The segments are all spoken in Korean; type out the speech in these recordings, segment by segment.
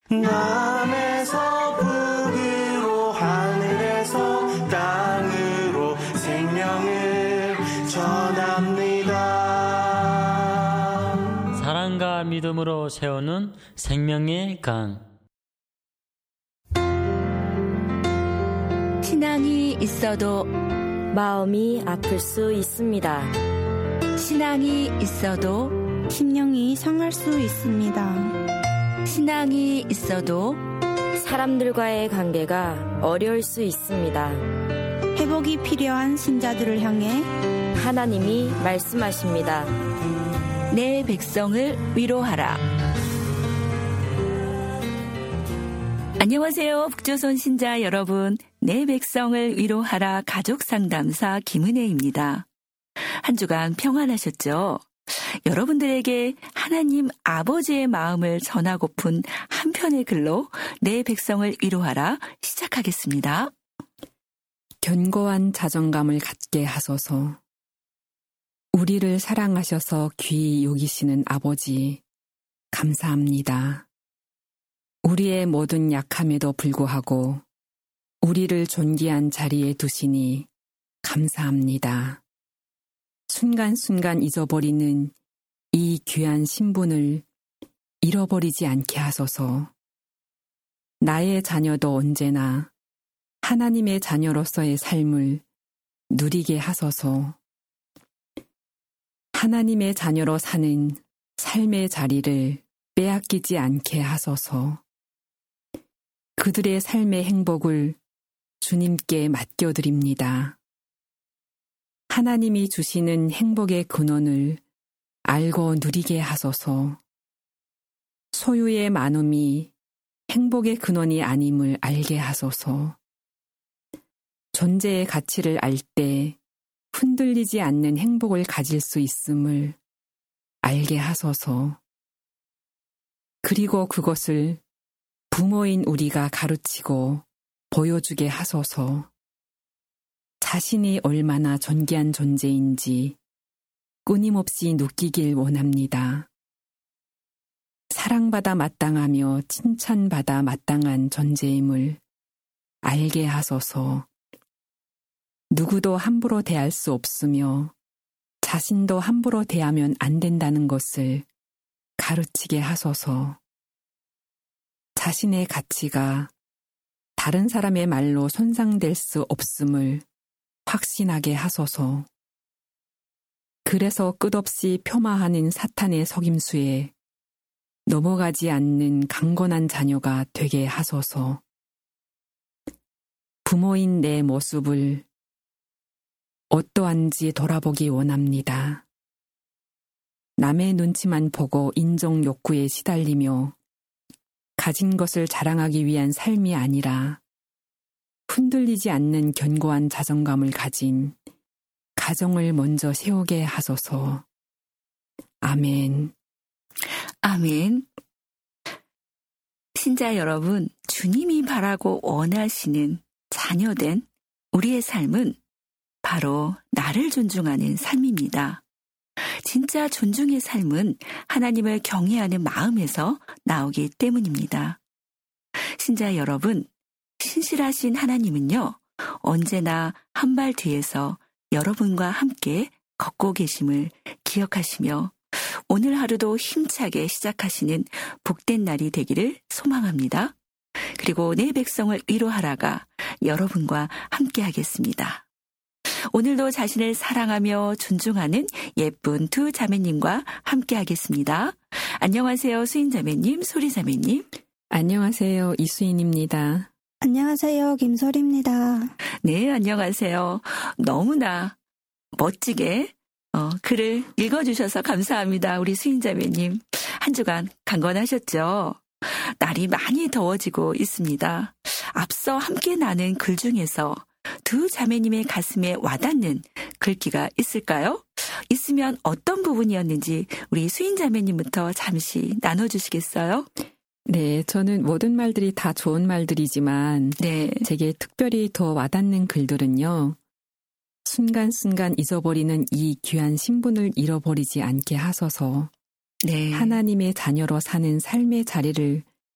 남에서 북으로 하늘에서 땅으로 생명을 전합니다. 사랑과 믿음으로 세우는 생명의 강. 신앙이 있어도 마음이 아플 수 있습니다. 신앙이 있어도 심령이 상할 수 있습니다. 신앙이 있어도 사람들과의 관계가 어려울 수 있습니다. 회복이 필요한 신자들을 향해 하나님이 말씀하십니다. 내 백성을 위로하라. 안녕하세요. 북조선 신자 여러분. 내 백성을 위로하라 가족상담사 김은혜입니다. 한 주간 평안하셨죠? 여러분들에게 하나님 아버지의 마음을 전하고픈 한 편의 글로 내 백성을 위로하라 시작하겠습니다. 견고한 자존감을 갖게 하소서. 우리를 사랑하셔서 귀히 여기시는 아버지, 감사합니다. 우리의 모든 약함에도 불구하고 우리를 존귀한 자리에 두시니 감사합니다. 순간순간 잊어버리는 이 귀한 신분을 잃어버리지 않게 하소서. 나의 자녀도 언제나 하나님의 자녀로서의 삶을 누리게 하소서. 하나님의 자녀로 사는 삶의 자리를 빼앗기지 않게 하소서. 그들의 삶의 행복을 주님께 맡겨드립니다. 하나님이 주시는 행복의 근원을 알고 누리게 하소서. 소유의 많음이 행복의 근원이 아님을 알게 하소서. 존재의 가치를 알 때 흔들리지 않는 행복을 가질 수 있음을 알게 하소서. 그리고 그것을 부모인 우리가 가르치고 보여주게 하소서. 자신이 얼마나 존귀한 존재인지 끊임없이 느끼길 원합니다. 사랑받아 마땅하며 칭찬받아 마땅한 존재임을 알게 하소서. 누구도 함부로 대할 수 없으며 자신도 함부로 대하면 안 된다는 것을 가르치게 하소서. 자신의 가치가 다른 사람의 말로 손상될 수 없음을 확신하게 하소서. 그래서 끝없이 폄하하는 사탄의 속임수에 넘어가지 않는 강건한 자녀가 되게 하소서. 부모인 내 모습을 어떠한지 돌아보기 원합니다. 남의 눈치만 보고 인정 욕구에 시달리며 가진 것을 자랑하기 위한 삶이 아니라 흔들리지 않는 견고한 자존감을 가진 가정을 먼저 세우게 하소서. 아멘. 아멘. 신자 여러분, 주님이 바라고 원하시는 자녀된 우리의 삶은 바로 나를 존중하는 삶입니다. 진짜 존중의 삶은 하나님을 경외하는 마음에서 나오기 때문입니다. 신자 여러분, 신실하신 하나님은요, 언제나 한 발 뒤에서 여러분과 함께 걷고 계심을 기억하시며 오늘 하루도 힘차게 시작하시는 복된 날이 되기를 소망합니다. 그리고 내 백성을 위로하라가 여러분과 함께 하겠습니다. 오늘도 자신을 사랑하며 존중하는 예쁜 두 자매님과 함께 하겠습니다. 안녕하세요, 수인자매님, 소리자매님. 안녕하세요, 이수인입니다. 안녕하세요, 김소리입니다. 네, 안녕하세요. 너무나 멋지게 글을 읽어주셔서 감사합니다. 우리 수인자매님. 한 주간 강건하셨죠? 날이 많이 더워지고 있습니다. 앞서 함께 나눈 글 중에서 두 자매님의 가슴에 와닿는 글귀가 있을까요? 있으면 어떤 부분이었는지 우리 수인자매님부터 잠시 나눠주시겠어요? 네, 저는 모든 말들이 다 좋은 말들이지만 네. 제게 특별히 더 와닿는 글들은요. 순간순간 잊어버리는 이 귀한 신분을 잃어버리지 않게 하소서. 네. 하나님의 자녀로 사는 삶의 자리를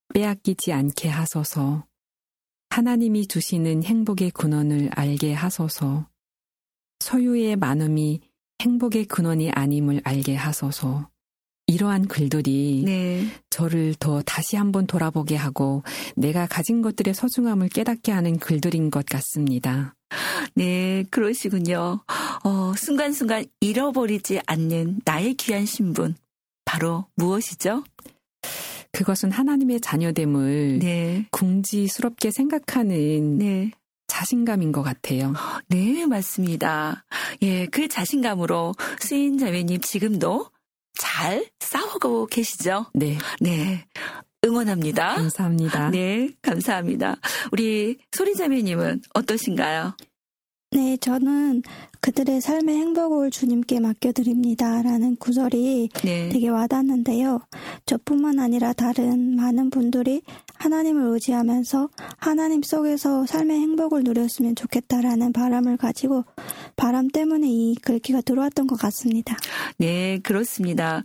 빼앗기지 않게 하소서. 하나님이 주시는 행복의 근원을 알게 하소서. 소유의 많음이 행복의 근원이 아님을 알게 하소서. 이러한 글들이 네. 저를 더 다시 한번 돌아보게 하고 내가 가진 것들의 소중함을 깨닫게 하는 글들인 것 같습니다. 네, 그러시군요. 순간순간 잃어버리지 않는 나의 귀한 신분. 바로 무엇이죠? 그것은 하나님의 자녀됨을 네. 궁지스럽게 생각하는 네. 자신감인 것 같아요. 네, 맞습니다. 예, 그 자신감으로 수인 자매님 지금도 잘 싸우고 계시죠? 네. 네. 응원합니다. 감사합니다. 네, 감사합니다. 우리 소리 자매님은 어떠신가요? 네, 저는 그들의 삶의 행복을 주님께 맡겨드립니다. 라는 구절이 네. 되게 와닿는데요. 저뿐만 아니라 다른 많은 분들이 하나님을 의지하면서 하나님 속에서 삶의 행복을 누렸으면 좋겠다라는 바람을 가지고 바람 때문에 이 글귀가 들어왔던 것 같습니다. 네, 그렇습니다.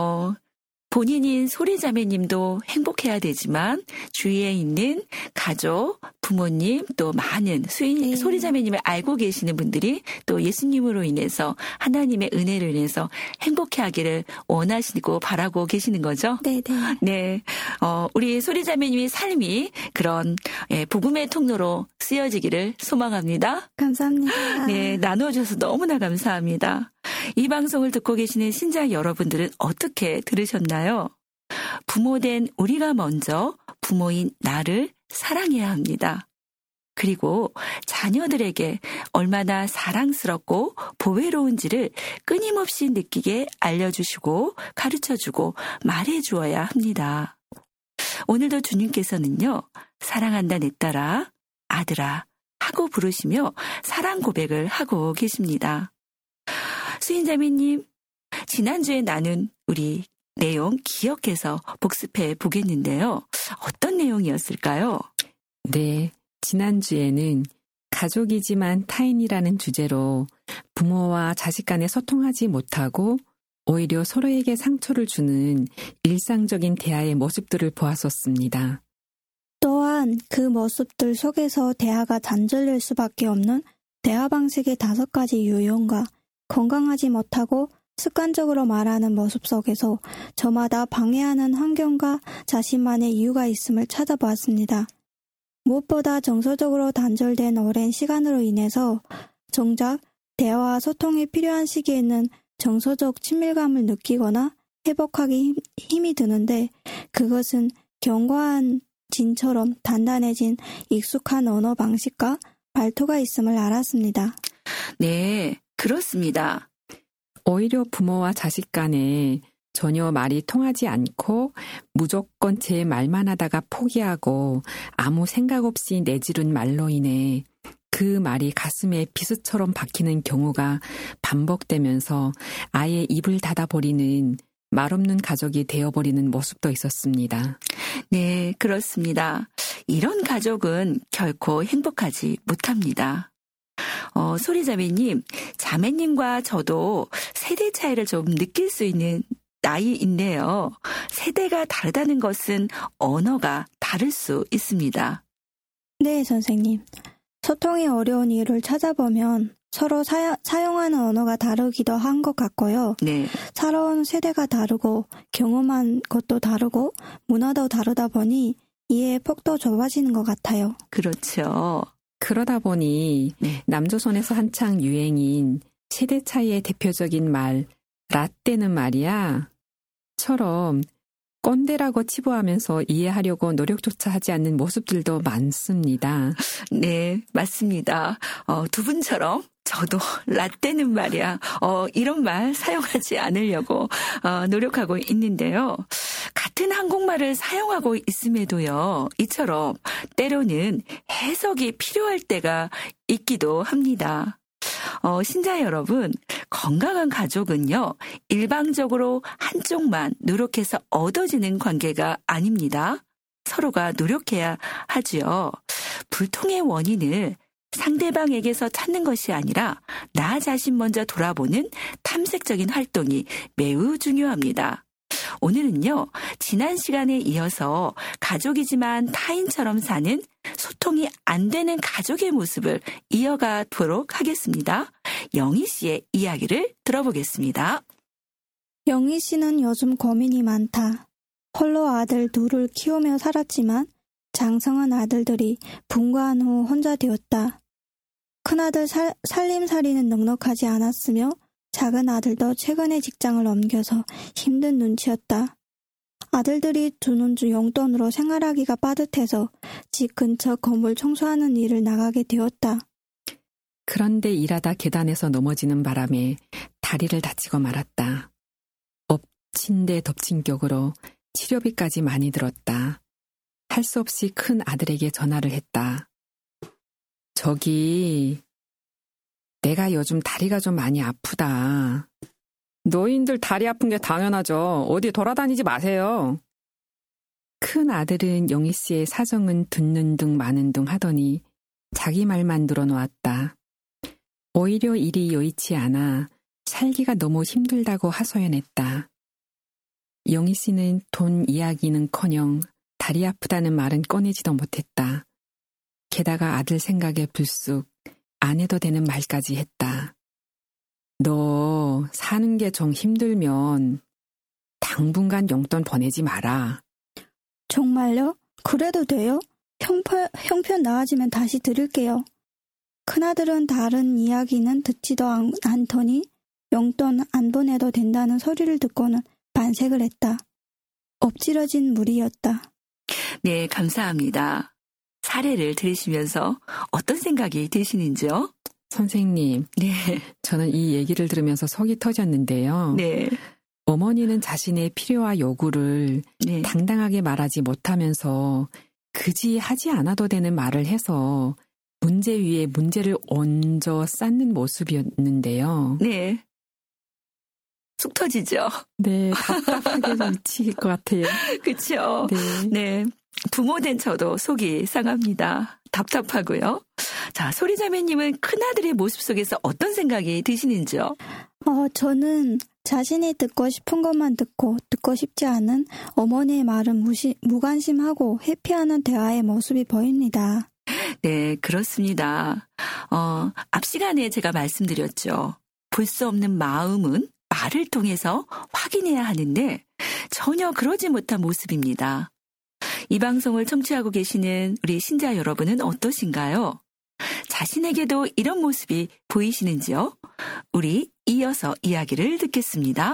본인인 소리자매님도 행복해야 되지만 주위에 있는 가족, 부모님 또 많은 네. 소리자매님을 알고 계시는 분들이 또 예수님으로 인해서 하나님의 은혜를 인해서 행복해하기를 원하시고 바라고 계시는 거죠? 네, 네. 네, 우리 소리자매님의 삶이 그런 복음의 통로로 쓰여지기를 소망합니다. 감사합니다. 네, 나눠주셔서 너무나 감사합니다. 이 방송을 듣고 계시는 신자 여러분들은 어떻게 들으셨나요? 부모된 우리가 먼저 부모인 나를 사랑해야 합니다. 그리고 자녀들에게 얼마나 사랑스럽고 보배로운지를 끊임없이 느끼게 알려주시고 가르쳐주고 말해주어야 합니다. 오늘도 주님께서는요, 사랑한다 내 딸아, 아들아 하고 부르시며 사랑 고백을 하고 계십니다. 수인자매님, 지난주에 나눈 우리 내용 기억해서 복습해 보겠는데요. 어떤 내용이었을까요? 네, 지난주에는 가족이지만 타인이라는 주제로 부모와 자식 간에 소통하지 못하고 오히려 서로에게 상처를 주는 일상적인 대화의 모습들을 보았었습니다. 또한 그 모습들 속에서 대화가 단절될 수밖에 없는 대화 방식의 5가지 유형과 건강하지 못하고 습관적으로 말하는 모습 속에서 저마다 방해하는 환경과 자신만의 이유가 있음을 찾아보았습니다. 무엇보다 정서적으로 단절된 오랜 시간으로 인해서 정작 대화와 소통이 필요한 시기에는 정서적 친밀감을 느끼거나 회복하기 힘이 드는데 그것은 견고한 진처럼 단단해진 익숙한 언어 방식과 발토가 있음을 알았습니다. 네, 그렇습니다. 오히려 부모와 자식 간에 전혀 말이 통하지 않고 무조건 제 말만 하다가 포기하고 아무 생각 없이 내지른 말로 인해 그 말이 가슴에 비수처럼 박히는 경우가 반복되면서 아예 입을 닫아버리는 말없는 가족이 되어버리는 모습도 있었습니다. 네, 그렇습니다. 이런 가족은 결코 행복하지 못합니다. 소리자매님, 자매님과 저도 세대 차이를 좀 느낄 수 있는 나이인데요. 세대가 다르다는 것은 언어가 다를 수 있습니다. 네, 선생님. 소통이 어려운 이유를 찾아보면 서로 사용하는 언어가 다르기도 한 것 같고요. 네. 살아온 세대가 다르고 경험한 것도 다르고 문화도 다르다 보니 이해의 폭도 좁아지는 것 같아요. 그렇죠. 그러다 보니 네. 남조선에서 한창 유행인 세대 차이의 대표적인 말 라떼는 말이야 처럼 꼰대라고 치부하면서 이해하려고 노력조차 하지 않는 모습들도 많습니다. 네, 맞습니다. 두 분처럼 저도 라떼는 말이야. 이런 말 사용하지 않으려고 노력하고 있는데요. 같은 한국말을 사용하고 있음에도요. 이처럼 때로는 해석이 필요할 때가 있기도 합니다. 신자 여러분, 건강한 가족은요, 일방적으로 한쪽만 노력해서 얻어지는 관계가 아닙니다. 서로가 노력해야 하지요. 불통의 원인을 상대방에게서 찾는 것이 아니라 나 자신 먼저 돌아보는 탐색적인 활동이 매우 중요합니다. 오늘은요, 지난 시간에 이어서 가족이지만 타인처럼 사는 소통이 안 되는 가족의 모습을 이어가도록 하겠습니다. 영희 씨의 이야기를 들어보겠습니다. 영희 씨는 요즘 고민이 많다. 홀로 아들 둘을 키우며 살았지만 장성한 아들들이 분가한 후 혼자 되었다. 큰아들 살림살이는 넉넉하지 않았으며 작은 아들도 최근에 직장을 옮겨서 힘든 눈치였다. 아들들이 주는 용돈으로 생활하기가 빠듯해서 집 근처 건물 청소하는 일을 나가게 되었다. 그런데 일하다 계단에서 넘어지는 바람에 다리를 다치고 말았다. 엎친 데 덮친 격으로 치료비까지 많이 들었다. 할 수 없이 큰 아들에게 전화를 했다. 저기, 내가 요즘 다리가 좀 많이 아프다. 노인들 다리 아픈 게 당연하죠. 어디 돌아다니지 마세요. 큰 아들은 영희 씨의 사정은 듣는 둥 마는 둥 하더니 자기 말만 늘어놓았다. 오히려 일이 여의치 않아 살기가 너무 힘들다고 하소연했다. 영희 씨는 돈 이야기는커녕 다리 아프다는 말은 꺼내지도 못했다. 게다가 아들 생각에 불쑥 안 해도 되는 말까지 했다. 너 사는 게 좀 힘들면 당분간 용돈 보내지 마라. 정말요? 그래도 돼요? 형편 나아지면 다시 드릴게요. 큰아들은 다른 이야기는 듣지도 않더니 용돈 안 보내도 된다는 소리를 듣고는 반색을 했다. 엎질러진 물이었다. 네, 감사합니다. 사례를 들으시면서 어떤 생각이 드시는지요? 선생님, 네. 저는 이 얘기를 들으면서 속이 터졌는데요. 네. 어머니는 자신의 필요와 요구를 네. 당당하게 말하지 못하면서 그지 하지 않아도 되는 말을 해서 문제 위에 문제를 얹어 쌓는 모습이었는데요. 네. 속 터지죠? 네, 답답하게 좀 미칠 것 같아요. 그렇죠? 네. 네. 부모된 저도 속이 상합니다. 답답하고요. 자, 소리자매님은 큰아들의 모습 속에서 어떤 생각이 드시는지요? 저는 자신이 듣고 싶은 것만 듣고 싶지 않은 어머니의 말은 무관심하고 회피하는 대화의 모습이 보입니다. 네, 그렇습니다. 앞 시간에 제가 말씀드렸죠. 볼 수 없는 마음은 말을 통해서 확인해야 하는데 전혀 그러지 못한 모습입니다. 이 방송을 청취하고 계시는 우리 신자 여러분은 어떠신가요? 자신에게도 이런 모습이 보이시는지요? 우리 이어서 이야기를 듣겠습니다.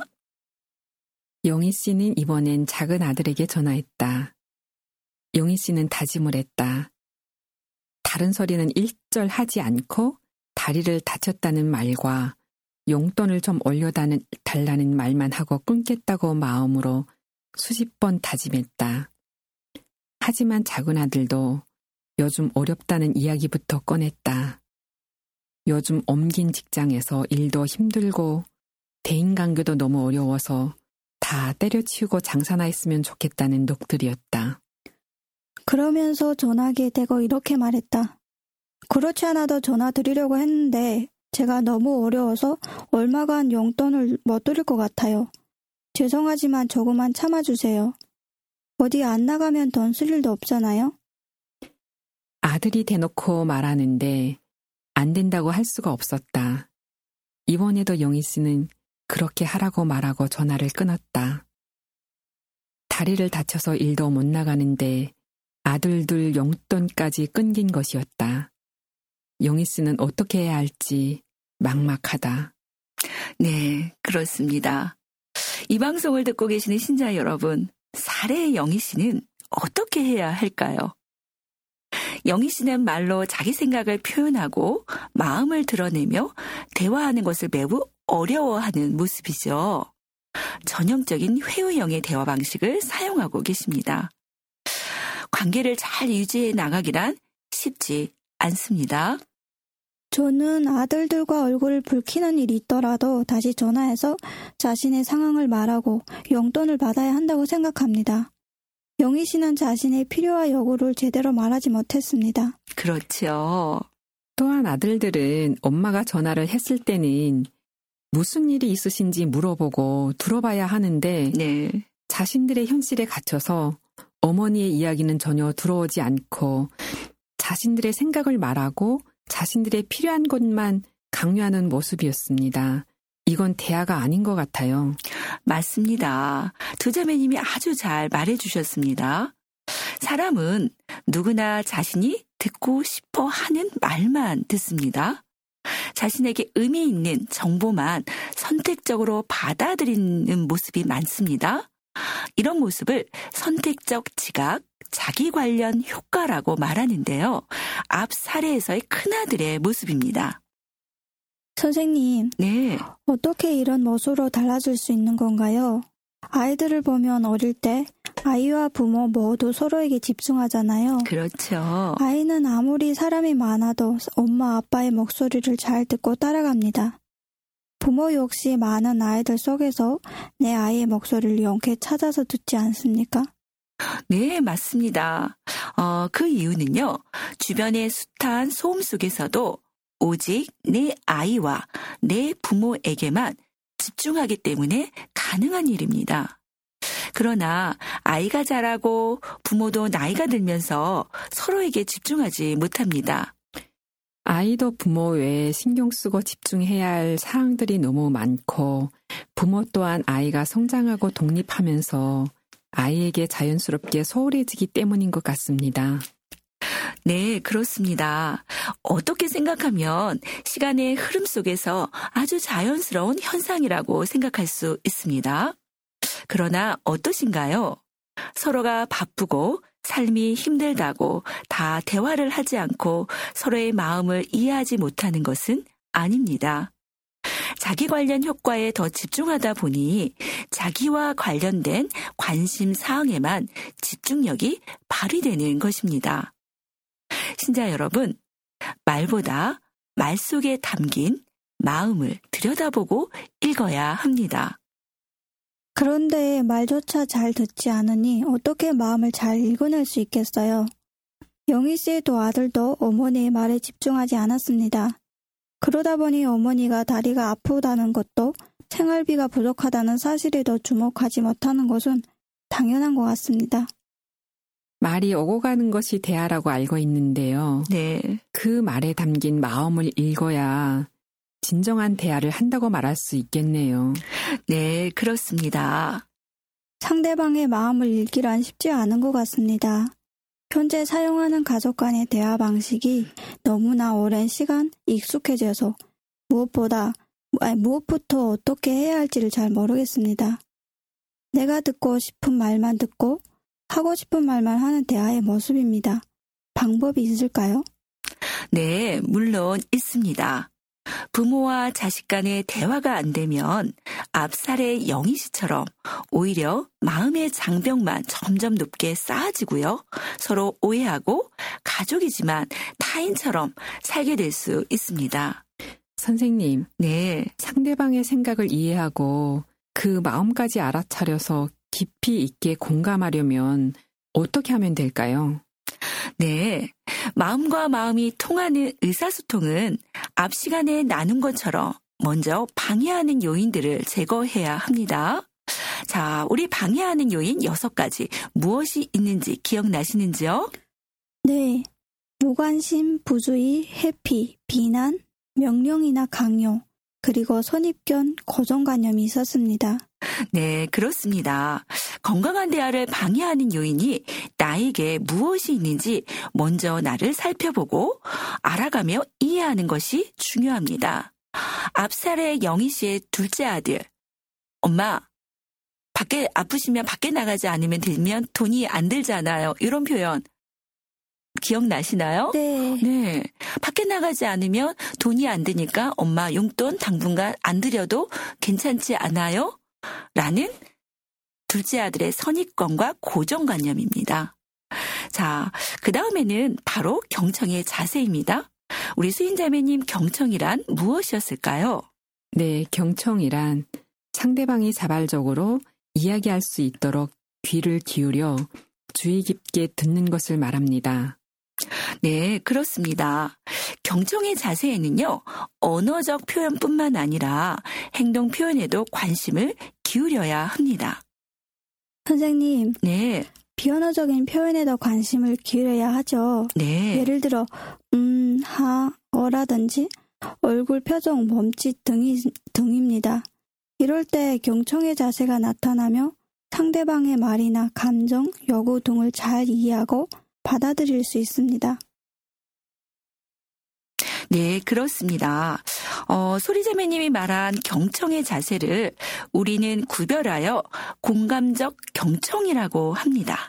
영희 씨는 이번엔 작은 아들에게 전화했다. 영희 씨는 다짐을 했다. 다른 소리는 일절 하지 않고 다리를 다쳤다는 말과 용돈을 좀 올려달라는 말만 하고 끊겠다고 마음으로 수십 번 다짐했다. 하지만 작은 아들도 요즘 어렵다는 이야기부터 꺼냈다. 요즘 옮긴 직장에서 일도 힘들고 대인관계도 너무 어려워서 다 때려치우고 장사나 했으면 좋겠다는 녹들이었다. 그러면서 전화기에 대고 이렇게 말했다. 그렇지 않아도 전화 드리려고 했는데 제가 너무 어려워서 얼마간 용돈을 못 드릴 것 같아요. 죄송하지만 조금만 참아주세요. 어디 안 나가면 돈 쓸 일도 없잖아요. 아들이 대놓고 말하는데 안 된다고 할 수가 없었다. 이번에도 영희 씨는 그렇게 하라고 말하고 전화를 끊었다. 다리를 다쳐서 일도 못 나가는데 아들들 용돈까지 끊긴 것이었다. 영희 씨는 어떻게 해야 할지 막막하다. 네, 그렇습니다. 이 방송을 듣고 계시는 신자 여러분, 사례의 영희 씨는 어떻게 해야 할까요? 영희 씨는 말로 자기 생각을 표현하고 마음을 드러내며 대화하는 것을 매우 어려워하는 모습이죠. 전형적인 회유형의 대화 방식을 사용하고 계십니다. 관계를 잘 유지해 나가기란 쉽지 않습니다. 저는 아들들과 얼굴을 붉히는 일이 있더라도 다시 전화해서 자신의 상황을 말하고 용돈을 받아야 한다고 생각합니다. 영희 씨는 자신의 필요와 요구를 제대로 말하지 못했습니다. 그렇죠. 또한 아들들은 엄마가 전화를 했을 때는 무슨 일이 있으신지 물어보고 들어봐야 하는데 네. 자신들의 현실에 갇혀서 어머니의 이야기는 전혀 들어오지 않고 자신들의 생각을 말하고 자신들의 필요한 것만 강요하는 모습이었습니다. 이건 대화가 아닌 것 같아요. 맞습니다. 두 자매님이 아주 잘 말해주셨습니다. 사람은 누구나 자신이 듣고 싶어 하는 말만 듣습니다. 자신에게 의미 있는 정보만 선택적으로 받아들이는 모습이 많습니다. 이런 모습을 선택적 지각, 자기 관련 효과라고 말하는데요. 앞 사례에서의 큰아들의 모습입니다. 선생님, 네, 어떻게 이런 모습으로 달라질 수 있는 건가요? 아이들을 보면 어릴 때 아이와 부모 모두 서로에게 집중하잖아요. 그렇죠. 아이는 아무리 사람이 많아도 엄마 아빠의 목소리를 잘 듣고 따라갑니다. 부모 역시 많은 아이들 속에서 내 아이의 목소리를 용케 찾아서 듣지 않습니까? 네, 맞습니다. 그 이유는요, 주변의 숱한 소음 속에서도 오직 내 아이와 내 부모에게만 집중하기 때문에 가능한 일입니다. 그러나 아이가 자라고 부모도 나이가 들면서 서로에게 집중하지 못합니다. 아이도 부모 외에 신경 쓰고 집중해야 할 사항들이 너무 많고 부모 또한 아이가 성장하고 독립하면서 아이에게 자연스럽게 소홀해지기 때문인 것 같습니다. 네, 그렇습니다. 어떻게 생각하면 시간의 흐름 속에서 아주 자연스러운 현상이라고 생각할 수 있습니다. 그러나 어떠신가요? 서로가 바쁘고 삶이 힘들다고 다 대화를 하지 않고 서로의 마음을 이해하지 못하는 것은 아닙니다. 자기 관련 효과에 더 집중하다 보니 자기와 관련된 관심 사항에만 집중력이 발휘되는 것입니다. 신자 여러분, 말보다 말 속에 담긴 마음을 들여다보고 읽어야 합니다. 그런데 말조차 잘 듣지 않으니 어떻게 마음을 잘 읽어낼 수 있겠어요? 영희 씨도 아들도 어머니의 말에 집중하지 않았습니다. 그러다 보니 어머니가 다리가 아프다는 것도 생활비가 부족하다는 사실에도 주목하지 못하는 것은 당연한 것 같습니다. 말이 오고 가는 것이 대화라고 알고 있는데요. 네, 그 말에 담긴 마음을 읽어야 진정한 대화를 한다고 말할 수 있겠네요. 네, 그렇습니다. 상대방의 마음을 읽기란 쉽지 않은 것 같습니다. 현재 사용하는 가족 간의 대화 방식이 너무나 오랜 시간 익숙해져서 무엇부터 어떻게 해야 할지를 잘 모르겠습니다. 내가 듣고 싶은 말만 듣고 하고 싶은 말만 하는 대화의 모습입니다. 방법이 있을까요? 네, 물론 있습니다. 부모와 자식 간의 대화가 안 되면 앞 사례 영희 씨처럼 오히려 마음의 장벽만 점점 높게 쌓아지고요. 서로 오해하고 가족이지만 타인처럼 살게 될 수 있습니다. 선생님, 네, 상대방의 생각을 이해하고 그 마음까지 알아차려서 깊이 있게 공감하려면 어떻게 하면 될까요? 네. 마음과 마음이 통하는 의사소통은 앞 시간에 나눈 것처럼 먼저 방해하는 요인들을 제거해야 합니다. 자, 우리 방해하는 요인 6가지 무엇이 있는지 기억나시는지요? 네. 무관심, 부주의, 회피, 비난, 명령이나 강요, 그리고 선입견, 고정관념이 있었습니다. 네, 그렇습니다. 건강한 대화를 방해하는 요인이 나에게 무엇이 있는지 먼저 나를 살펴보고 알아가며 이해하는 것이 중요합니다. 앞살의 영희 씨의 둘째 아들, 엄마, 밖에 아프시면 밖에 나가지 않으면 되면 돈이 안 들잖아요. 이런 표현 기억나시나요? 네. 네. 밖에 나가지 않으면 돈이 안 드니까 엄마 용돈 당분간 안 드려도 괜찮지 않아요? 라는 둘째 아들의 선입견과 고정관념입니다. 자, 그 다음에는 바로 경청의 자세입니다. 우리 수인자매님, 경청이란 무엇이었을까요? 네, 경청이란 상대방이 자발적으로 이야기할 수 있도록 귀를 기울여 주의 깊게 듣는 것을 말합니다. 네, 그렇습니다. 경청의 자세에는요, 언어적 표현뿐만 아니라 행동 표현에도 관심을 기울여야 합니다. 선생님, 네, 비언어적인 표현에 더 관심을 기울여야 하죠. 네. 예를 들어, 어라든지 얼굴 표정, 몸짓 등입니다. 이럴 때 경청의 자세가 나타나며 상대방의 말이나 감정, 요구 등을 잘 이해하고 받아들일 수 있습니다. 네, 그렇습니다. 소리자매님이 말한 경청의 자세를 우리는 구별하여 공감적 경청이라고 합니다.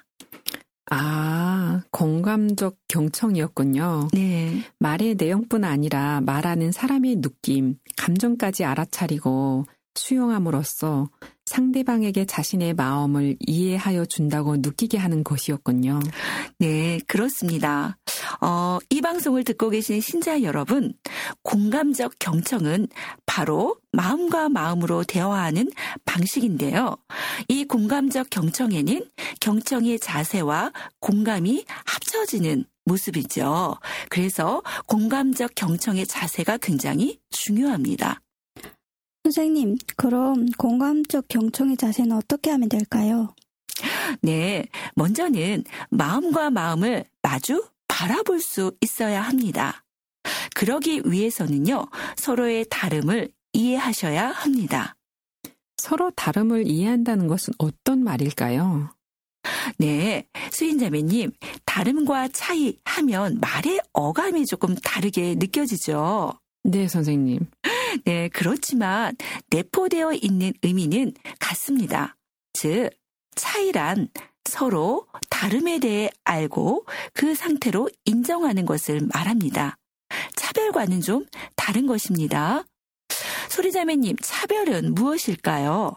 아, 공감적 경청이었군요. 네, 말의 내용뿐 아니라 말하는 사람의 느낌, 감정까지 알아차리고 수용함으로써 상대방에게 자신의 마음을 이해하여 준다고 느끼게 하는 것이었군요. 네, 그렇습니다. 이 방송을 듣고 계신 신자 여러분, 공감적 경청은 바로 마음과 마음으로 대화하는 방식인데요. 이 공감적 경청에는 경청의 자세와 공감이 합쳐지는 모습이죠. 그래서 공감적 경청의 자세가 굉장히 중요합니다. 선생님, 그럼 공감적 경청의 자세는 어떻게 하면 될까요? 네, 먼저는 마음과 마음을 마주 바라볼 수 있어야 합니다. 그러기 위해서는요, 서로의 다름을 이해하셔야 합니다. 서로 다름을 이해한다는 것은 어떤 말일까요? 네, 수인자매님, 다름과 차이 하면 말의 어감이 조금 다르게 느껴지죠. 네, 선생님. 네, 그렇지만 내포되어 있는 의미는 같습니다. 즉, 차이란 서로 다름에 대해 알고 그 상태로 인정하는 것을 말합니다. 차별과는 좀 다른 것입니다. 소리자매님, 차별은 무엇일까요?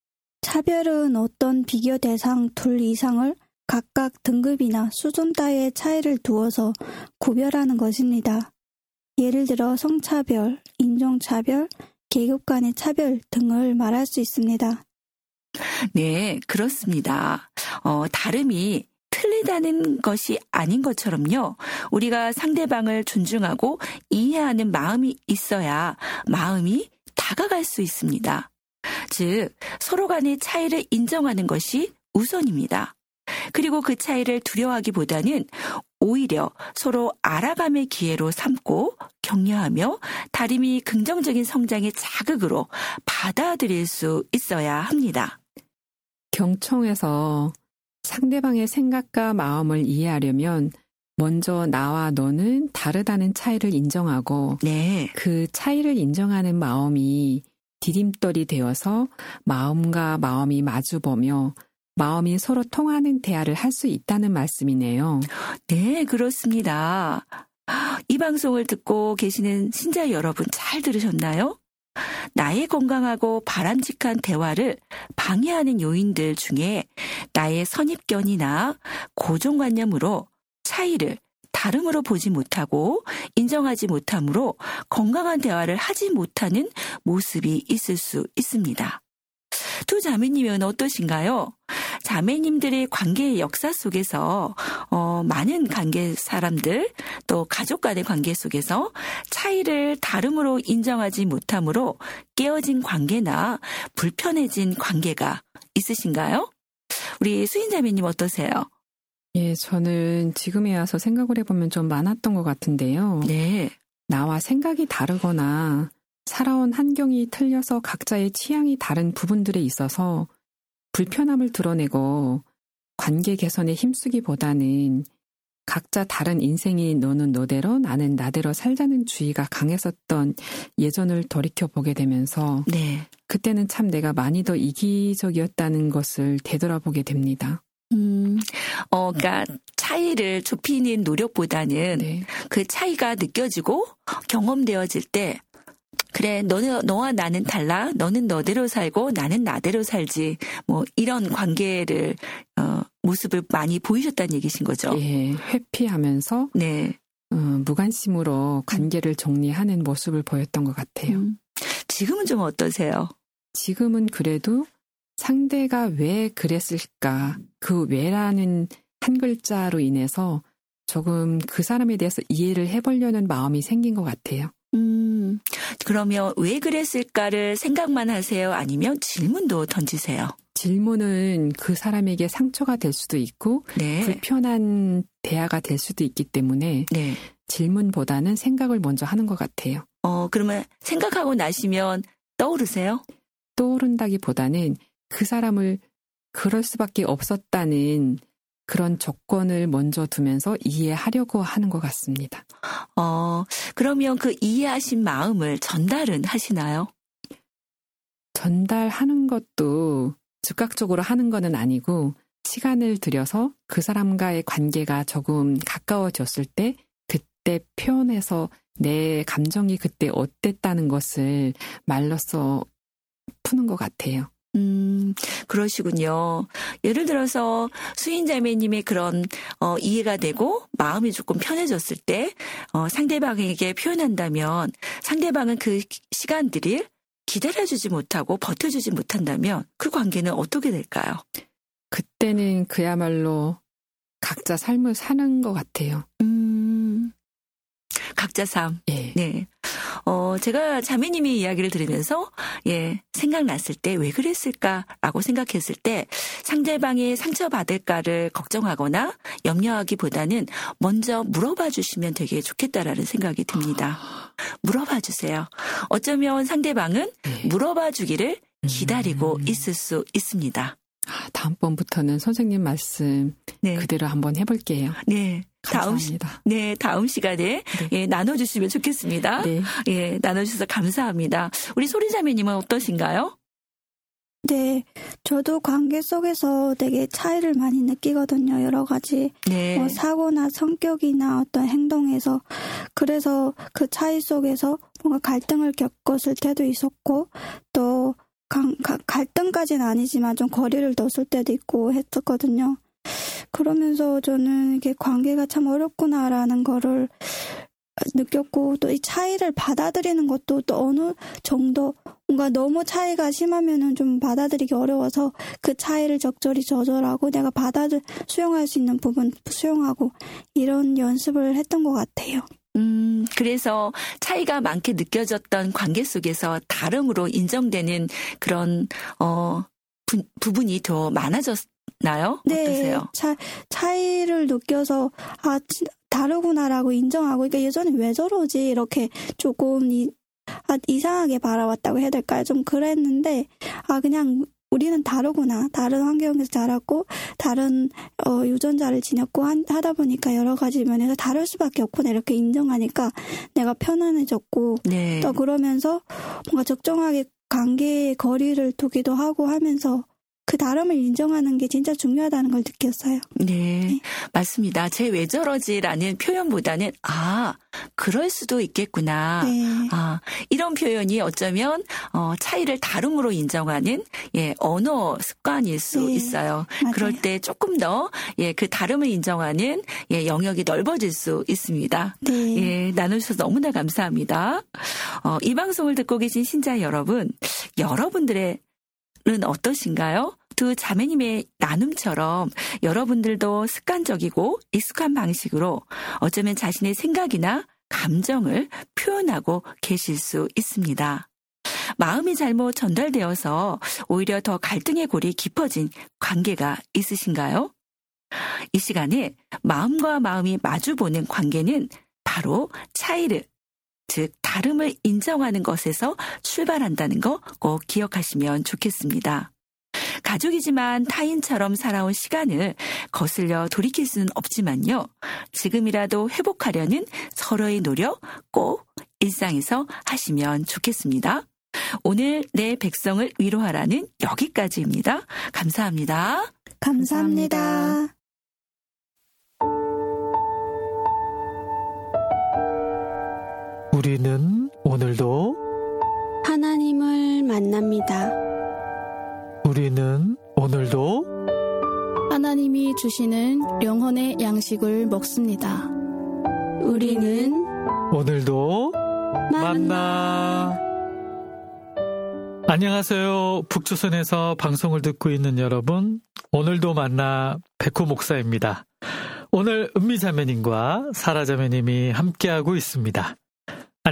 차별은 어떤 비교 대상 둘 이상을 각각 등급이나 수준 따위의 차이를 두어서 구별하는 것입니다. 예를 들어 성차별, 인종차별, 계급 간의 차별 등을 말할 수 있습니다. 네, 그렇습니다. 다름이 틀리다는 것이 아닌 것처럼요. 우리가 상대방을 존중하고 이해하는 마음이 있어야 마음이 다가갈 수 있습니다. 즉, 서로 간의 차이를 인정하는 것이 우선입니다. 그리고 그 차이를 두려워하기보다는 오히려 서로 알아감의 기회로 삼고 격려하며 다름이 긍정적인 성장의 자극으로 받아들일 수 있어야 합니다. 경청에서 상대방의 생각과 마음을 이해하려면 먼저 나와 너는 다르다는 차이를 인정하고 네, 그 차이를 인정하는 마음이 디딤돌이 되어서 마음과 마음이 마주보며 마음이 서로 통하는 대화를 할 수 있다는 말씀이네요. 네, 그렇습니다. 이 방송을 듣고 계시는 신자 여러분 잘 들으셨나요? 나의 건강하고 바람직한 대화를 방해하는 요인들 중에 나의 선입견이나 고정관념으로 차이를 다름으로 보지 못하고 인정하지 못하므로 건강한 대화를 하지 못하는 모습이 있을 수 있습니다. 두 자매님은 어떠신가요? 자매님들의 관계의 역사 속에서 많은 관계 사람들 또 가족 간의 관계 속에서 차이를 다름으로 인정하지 못함으로 깨어진 관계나 불편해진 관계가 있으신가요? 우리 수인 자매님 어떠세요? 예, 저는 지금에 와서 생각을 해보면 좀 많았던 것 같은데요. 네, 나와 생각이 다르거나 살아온 환경이 틀려서 각자의 취향이 다른 부분들에 있어서 불편함을 드러내고 관계 개선에 힘쓰기보다는 각자 다른 인생이 너는 너대로 나는 나대로 살자는 주의가 강했었던 예전을 돌이켜보게 되면서 네. 그때는 참 내가 많이 더 이기적이었다는 것을 되돌아보게 됩니다. 그러니까 차이를 좁히는 노력보다는 네. 그 차이가 느껴지고 경험되어질 때 그래, 너와 나는 달라. 너는 너대로 살고 나는 나대로 살지. 뭐 이런 관계를 모습을 많이 보이셨다는 얘기신 거죠. 예, 회피하면서 네. 무관심으로 관계를 정리하는 모습을 보였던 것 같아요. 지금은 좀 어떠세요? 지금은 그래도 상대가 왜 그랬을까, 그 왜라는 한 글자로 인해서 조금 그 사람에 대해서 이해를 해보려는 마음이 생긴 것 같아요. 그러면 왜 그랬을까를 생각만 하세요? 아니면 질문도 던지세요? 질문은 그 사람에게 상처가 될 수도 있고 네. 불편한 대화가 될 수도 있기 때문에 네. 질문보다는 생각을 먼저 하는 것 같아요. 그러면 생각하고 나시면 떠오르세요? 떠오른다기보다는 그 사람을 그럴 수밖에 없었다는 그런 조건을 먼저 두면서 이해하려고 하는 것 같습니다. 그러면 그 이해하신 마음을 전달은 하시나요? 전달하는 것도 즉각적으로 하는 거는 아니고 시간을 들여서 그 사람과의 관계가 조금 가까워졌을 때 그때 표현해서 내 감정이 그때 어땠다는 것을 말로써 푸는 것 같아요. 그러시군요. 예를 들어서 수인자매님의 그런 이해가 되고 마음이 조금 편해졌을 때 상대방에게 표현한다면 상대방은 그 시간들을 기다려주지 못하고 버텨주지 못한다면 그 관계는 어떻게 될까요? 그때는 그야말로 각자 삶을 사는 것 같아요. 각자 삶. 예. 네. 제가 자매님의 이야기를 들으면서, 생각났을 때 왜 그랬을까라고 생각했을 때 상대방이 상처받을까를 걱정하거나 염려하기보다는 먼저 물어봐 주시면 되게 좋겠다라는 생각이 듭니다. 물어봐 주세요. 어쩌면 상대방은 물어봐 주기를 기다리고 있을 수 있습니다. 다음번부터는 선생님 말씀 그대로 한번 해볼게요. 네. 감사합니다. 다음 시간에 나눠주시면 좋겠습니다. 네. 나눠주셔서 감사합니다. 우리 소리자매님은 어떠신가요? 네, 저도 관계 속에서 되게 차이를 많이 느끼거든요. 여러 가지 네. 사고나 성격이나 어떤 행동에서. 그래서 그 차이 속에서 뭔가 갈등을 겪었을 때도 있었고 또 갈등까지는 아니지만 좀 거리를 뒀을 때도 있고 했었거든요. 그러면서 저는 이게 관계가 참 어렵구나라는 거를 느꼈고 또 이 차이를 받아들이는 것도 또 어느 정도 뭔가 너무 차이가 심하면은 좀 받아들이기 어려워서 그 차이를 적절히 조절하고 내가 수용할 수 있는 부분 수용하고 이런 연습을 했던 것 같아요. 그래서 차이가 많게 느껴졌던 관계 속에서 다름으로 인정되는 그런 부분이 더 많아졌나요? 네, 어떠세요? 차이를 느껴서 다르구나라고 인정하고 그러니까 예전에 왜 저러지 이렇게 조금 이상하게 바라봤다고 해야 될까요? 좀 그랬는데 그냥 우리는 다르구나. 다른 환경에서 자랐고 다른 유전자를 지녔고 하다 보니까 여러 가지 면에서 다를 수밖에 없구나 이렇게 인정하니까 내가 편안해졌고 네. 또 그러면서 뭔가 적정하게 관계의 거리를 두기도 하고 하면서 그 다름을 인정하는 게 진짜 중요하다는 걸 느꼈어요. 네, 맞습니다. 쟤 왜 저러지라는 표현보다는 그럴 수도 있겠구나. 네. 이런 표현이 어쩌면 차이를 다름으로 인정하는 언어 습관일 수 있어요. 맞아요. 그럴 때 조금 더 그 다름을 인정하는 영역이 넓어질 수 있습니다. 네. 나눠주셔서 너무나 감사합니다. 이 방송을 듣고 계신 신자 여러분, 여러분들은 어떠신가요? 두 자매님의 나눔처럼 여러분들도 습관적이고 익숙한 방식으로 어쩌면 자신의 생각이나 감정을 표현하고 계실 수 있습니다. 마음이 잘못 전달되어서 오히려 더 갈등의 골이 깊어진 관계가 있으신가요? 이 시간에 마음과 마음이 마주보는 관계는 바로 차이를, 즉 다름을 인정하는 것에서 출발한다는 거 꼭 기억하시면 좋겠습니다. 가족이지만 타인처럼 살아온 시간을 거슬려 돌이킬 수는 없지만요. 지금이라도 회복하려는 서로의 노력 꼭 일상에서 하시면 좋겠습니다. 오늘 내 백성을 위로하라는 여기까지입니다. 감사합니다. 감사합니다. 우리는 오늘도 하나님을 만납니다. 우리는 오늘도 하나님이 주시는 영혼의 양식을 먹습니다. 우리는 오늘도 만나. 안녕하세요. 북조선에서 방송을 듣고 있는 여러분, 오늘도 만나 백호 목사입니다. 오늘 은미자매님과 사라자매님이 함께하고 있습니다.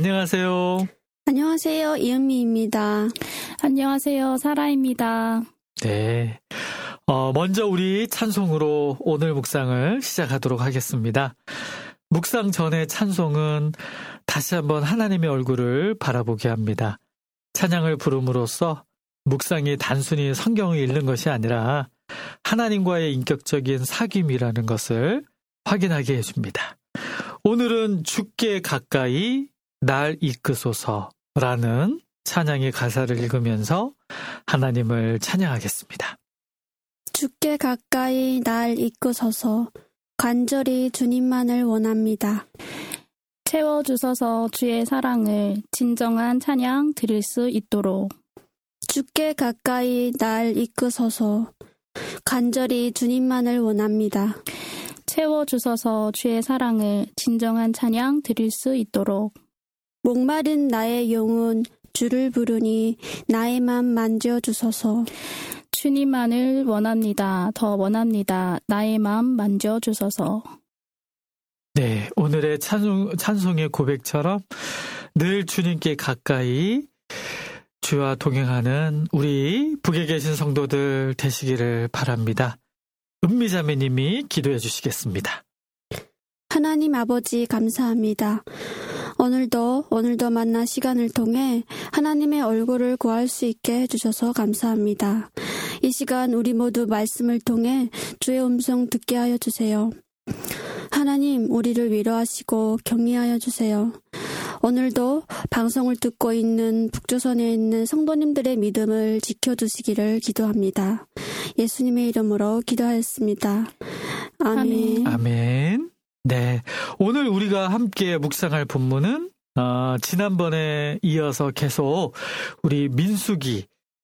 안녕하세요. 안녕하세요. 이은미입니다. 안녕하세요. 사라입니다. 네. 먼저 우리 찬송으로 오늘 묵상을 시작하도록 하겠습니다. 묵상 전의 찬송은 다시 한번 하나님의 얼굴을 바라보게 합니다. 찬양을 부름으로써 묵상이 단순히 성경을 읽는 것이 아니라 하나님과의 인격적인 사귐이라는 것을 확인하게 해줍니다. 오늘은 주께 가까이 날 이끄소서라는 찬양의 가사를 읽으면서 하나님을 찬양하겠습니다. 주께 가까이 날 이끄소서 간절히 주님만을 원합니다. 채워주소서 주의 사랑을 진정한 찬양 드릴 수 있도록. 주께 가까이 날 이끄소서 간절히 주님만을 원합니다. 채워주소서 주의 사랑을 진정한 찬양 드릴 수 있도록. 목마른 나의 영혼 주를 부르니 나의 맘 만져주소서. 주님만을 원합니다. 더 원합니다. 나의 마음 만져주소서. 네, 오늘의 찬송의 고백처럼 늘 주님께 가까이 주와 동행하는 우리 북에 계신 성도들 되시기를 바랍니다. 은미자매님이 기도해 주시겠습니다. 하나님 아버지 감사합니다. 오늘도 만나 시간을 통해 하나님의 얼굴을 구할 수 있게 해주셔서 감사합니다. 이 시간 우리 모두 말씀을 통해 주의 음성 듣게 하여 주세요. 하나님, 우리를 위로하시고 격려하여 주세요. 오늘도 방송을 듣고 있는 북조선에 있는 성도님들의 믿음을 지켜주시기를 기도합니다. 예수님의 이름으로 기도하였습니다. 아멘. 아멘. 네, 오늘 우리가 함께 묵상할 본문은 지난번에 이어서 계속 우리 민수기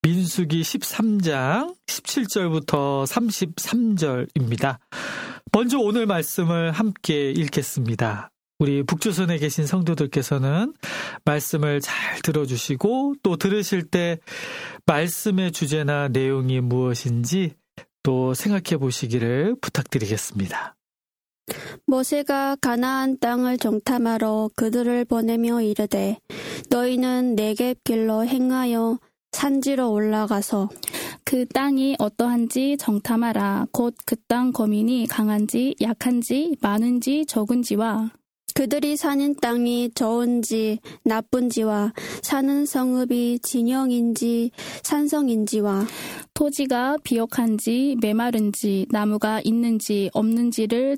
13장 17절부터 33절입니다. 먼저 오늘 말씀을 함께 읽겠습니다. 우리 북조선에 계신 성도들께서는 말씀을 잘 들어주시고 또 들으실 때 말씀의 주제나 내용이 무엇인지 또 생각해 보시기를 부탁드리겠습니다. 모세가 가나안 땅을 정탐하러 그들을 보내며 이르되 너희는 네겝 길로 행하여 산지로 올라가서 그 땅이 어떠한지 정탐하라. 곧 그 땅 거민이 강한지 약한지 많은지 적은지와 그들이 사는 땅이 좋은지 나쁜지와 사는 성읍이 진영인지 산성인지와 토지가 비옥한지 메마른지 나무가 있는지 없는지를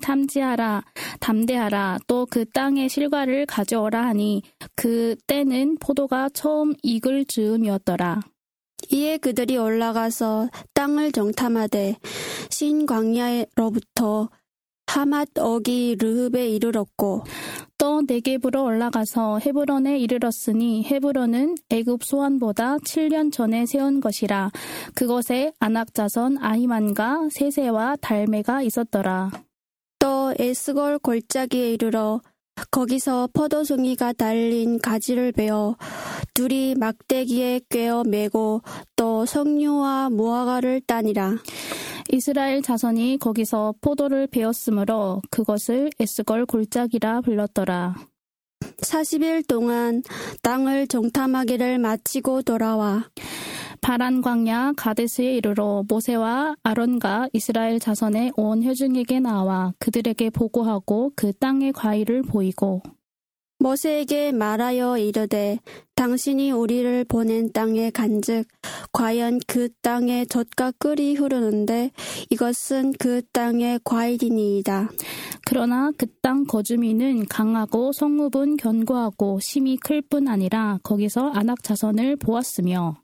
담대하라. 또 그 땅의 실과를 가져오라 하니 그 때는 포도가 처음 익을 즈음이었더라. 이에 그들이 올라가서 땅을 정탐하되 신 광야로부터 하맛 어기 르흡에 이르렀고 또 네겝으로 올라가서 헤브론에 이르렀으니 헤브론은 애굽 소환보다 7년 전에 세운 것이라. 그곳에 아낙 자손 아히만과 세세와 달메가 있었더라. 또 에스골 골짜기에 이르러 거기서 포도송이가 달린 가지를 베어 둘이 막대기에 꿰어 메고 또 석류와 무화과를 따니라. 이스라엘 자손이 거기서 포도를 베었으므로 그것을 에스골 골짜기라 불렀더라. 40일 동안 땅을 정탐하기를 마치고 돌아와 바란 광야 가데스에 이르러 모세와 아론과 이스라엘 자손의 온 회중에게 나와 그들에게 보고하고 그 땅의 과일을 보이고 모세에게 말하여 이르되 당신이 우리를 보낸 땅에 간즉 과연 그 땅에 젖과 꿀이 흐르는데 이것은 그 땅의 과일이니이다. 그러나 그 땅 거주민은 강하고 성읍은 견고하고 심이 클 뿐 아니라 거기서 아낙 자손을 보았으며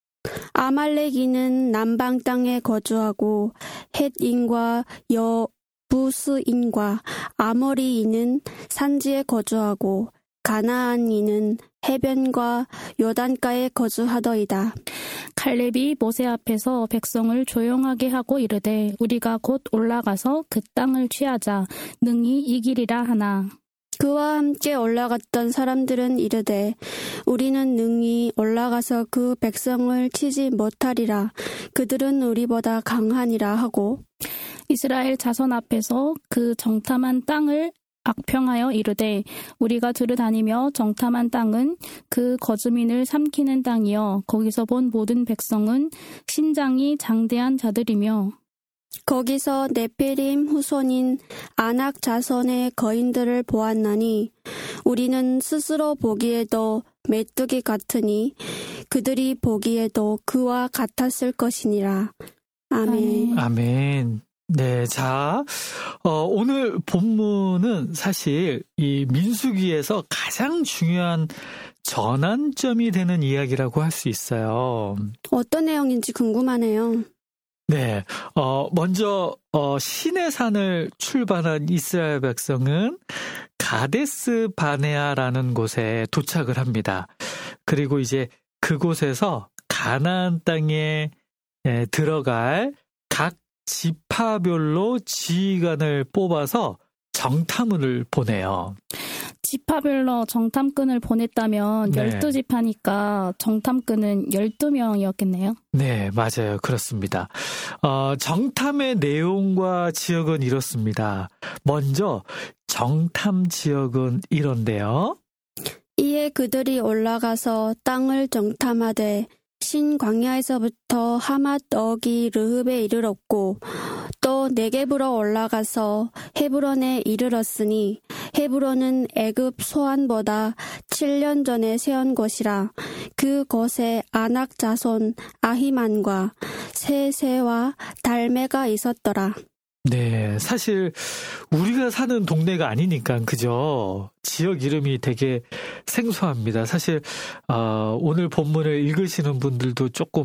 아말렉인은 남방 땅에 거주하고 헷인과 여부스인과 아모리인은 산지에 거주하고 가나안인은 해변과 요단가에 거주하더이다. 갈렙이 모세 앞에서 백성을 조용하게 하고 이르되 우리가 곧 올라가서 그 땅을 취하자 능히 이기리라 하나. 그와 함께 올라갔던 사람들은 이르되 우리는 능히 올라가서 그 백성을 치지 못하리라. 그들은 우리보다 강하니라 하고 이스라엘 자손 앞에서 그 정탐한 땅을 악평하여 이르되 우리가 들으다니며 정탐한 땅은 그 거주민을 삼키는 땅이여 거기서 본 모든 백성은 신장이 장대한 자들이며 거기서 네피림 후손인 아낙 자손의 거인들을 보았나니 우리는 스스로 보기에도 메뚜기 같으니 그들이 보기에도 그와 같았을 것이니라. 아멘. 아멘. 네, 자, 오늘 본문은 사실 이 민수기에서 가장 중요한 전환점이 되는 이야기라고 할 수 있어요. 어떤 내용인지 궁금하네요. 네, 먼저 시내산을 출발한 이스라엘 백성은 가데스 바네아라는 곳에 도착을 합니다. 그리고 이제 그곳에서 가나안 땅에 들어갈 각 지파별로 지휘관을 뽑아서 정탐을 보내요. 지파별로 정탐꾼을 보냈다면 네. 12지파니까 정탐꾼은 12명이었겠네요. 네, 맞아요. 그렇습니다. 정탐의 내용과 지역은 이렇습니다. 먼저 정탐 지역은 이런데요. 이에 그들이 올라가서 땅을 정탐하되 신 광야에서부터 하맛 어기 르흡에 이르렀고 또 네겝으로 올라가서 헤브론에 이르렀으니 헤브론은 애굽 소안보다 7년 전에 세운 곳이라 그곳에 아낙 자손 아히만과 세세와 달메가 있었더라. 네, 사실 우리가 사는 동네가 아니니까 그죠? 지역 이름이 되게 생소합니다. 사실 오늘 본문을 읽으시는 분들도 조금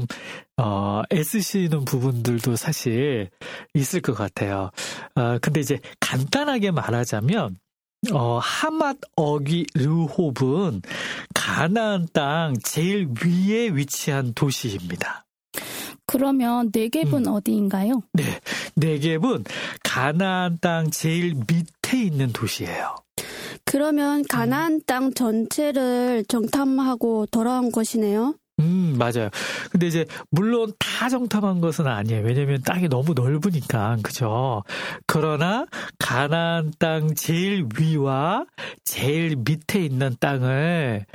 애쓰시는 부분들도 사실 있을 것 같아요. 근데 이제 간단하게 말하자면 하맛 어기 르홉은 가나안 땅 제일 위에 위치한 도시입니다. 그러면 네겝은 어디인가요? 네, 네겝은 가나안 땅 제일 밑에 있는 도시예요. 그러면 가나안 땅 전체를 정탐하고 돌아온 것이네요. 맞아요. 근데 이제 물론 다 정탐한 것은 아니에요. 왜냐면 땅이 너무 넓으니까, 그죠? 그러나 가나안 땅 제일 위와 제일 밑에 있는 땅을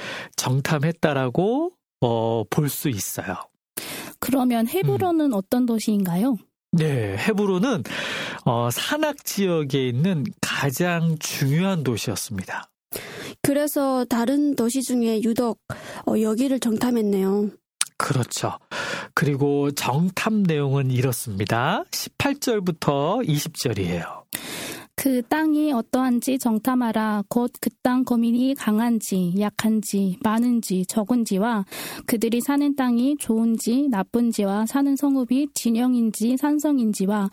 정탐했다라고 볼 수 있어요. 그러면 헤브론은 어떤 도시인가요? 네, 헤브론은 산악 지역에 있는 가장 중요한 도시였습니다. 그래서 다른 도시 중에 유독 여기를 정탐했네요. 그렇죠. 그리고 정탐 내용은 이렇습니다. 18절부터 20절이에요. 그 땅이 어떠한지 정탐하라. 곧 그 땅 거민이 강한지 약한지 많은지 적은지와 그들이 사는 땅이 좋은지 나쁜지와 사는 성읍이 진영인지 산성인지와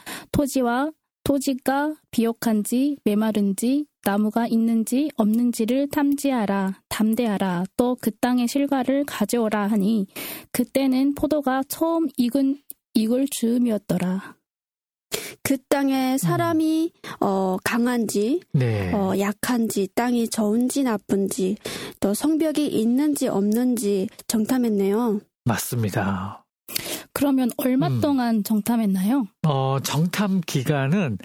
토지가 비옥한지 메마른지 나무가 있는지 없는지를 탐지하라. 담대하라. 또 그 땅의 실과를 가져오라 하니 그때는 포도가 처음 익을 즈음이었더라. 그 땅에 사람이 강한지 네. 약한지 땅이 좋은지 나쁜지 또 성벽이 있는지 없는지 정탐했네요. 맞습니다. 그러면 얼마 동안 정탐했나요? 정탐 기간은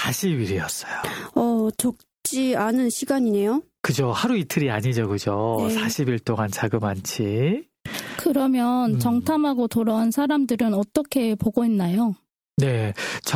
40일이었어요. 적지 않은 시간이네요. 그죠. 하루 이틀이 아니죠. 그죠. 네. 40일 동안 자그만치. 그러면 정탐하고 돌아온 사람들은 어떻게 보고했나요? 네.